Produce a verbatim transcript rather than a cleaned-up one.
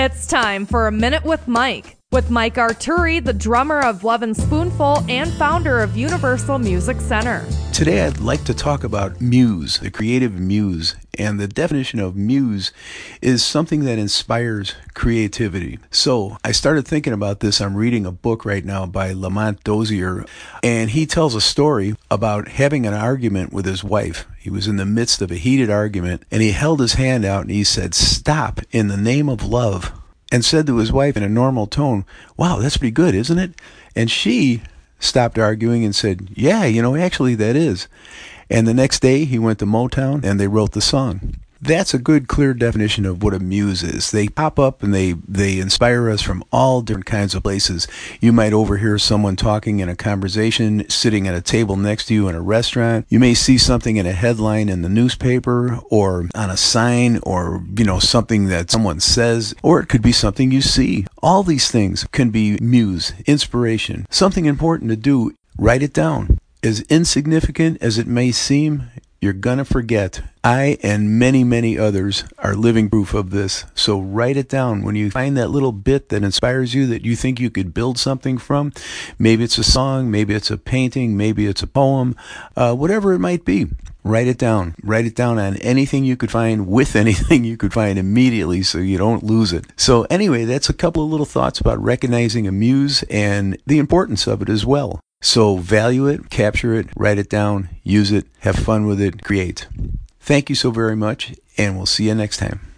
It's time for A Minute with Mike. With Mike Arturi, the drummer of Love and Spoonful and founder of Universal Music Center. Today I'd like to talk about muse, the creative muse. And the definition of muse is something that inspires creativity. So I started thinking about this. I'm reading a book right now by Lamont Dozier, and he tells a story about having an argument with his wife. He was in the midst of a heated argument, and he held his hand out and he said, "Stop in the name of love," and said to his wife in a normal tone, "Wow, that's pretty good, isn't it?" And she stopped arguing and said, "Yeah, you know, actually that is." And the next day he went to Motown and they wrote the song. That's a good, clear definition of what a muse is. They pop up and they, they inspire us from all different kinds of places. You might overhear someone talking in a conversation, sitting at a table next to you in a restaurant. You may see something in a headline in the newspaper or on a sign, or, you know, something that someone says, or it could be something you see. All these things can be muse, inspiration, something important to do. Write it down. As insignificant as it may seem, you're going to forget. I and many, many others are living proof of this. So write it down. When you find that little bit that inspires you, that you think you could build something from, maybe it's a song, maybe it's a painting, maybe it's a poem, uh, whatever it might be, write it down. Write it down on anything you could find, with anything you could find immediately, so you don't lose it. So anyway, that's a couple of little thoughts about recognizing a muse and the importance of it as well. So value it, capture it, write it down, use it, have fun with it, create. Thank you so very much, and we'll see you next time.